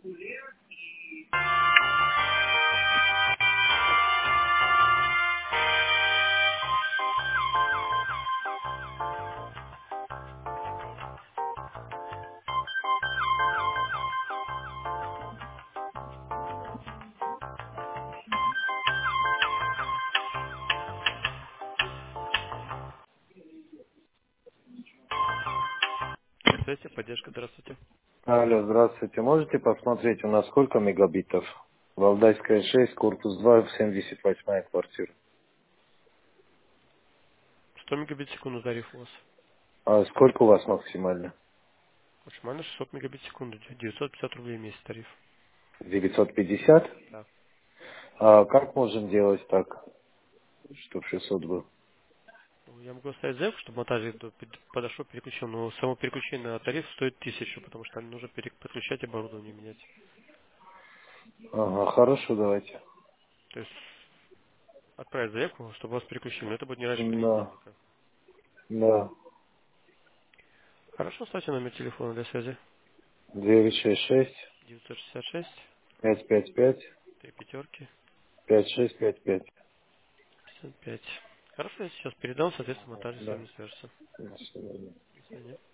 Здравствуйте, поддержка, здравствуйте. Алло, здравствуйте. Можете посмотреть, у нас сколько мегабитов? Валдайская 6, корпус 2, 78 квартира. 100 мегабит в секунду тариф у вас. А сколько у вас максимально? Максимально 600 мегабит в секунду, 950 рублей в месяц тариф. 950? Да. А как можем делать так, чтобы 600 был? Ну, я могу оставить заявку, чтобы монтажник подошел, переключил, но само переключение на тариф стоит 1000, потому что там нужно подключать оборудование, менять. Ага, хорошо, давайте. То есть отправить заявку, чтобы вас переключили, но это будет не раньше Да, понедельника. да. Хорошо, ставьте номер телефона для связи. 966 966 555 3 пятерки 5655. 55. Хорошо, я сейчас передам, соответственно, монтажник с Да. вами свяжется. До свидания. До свидания.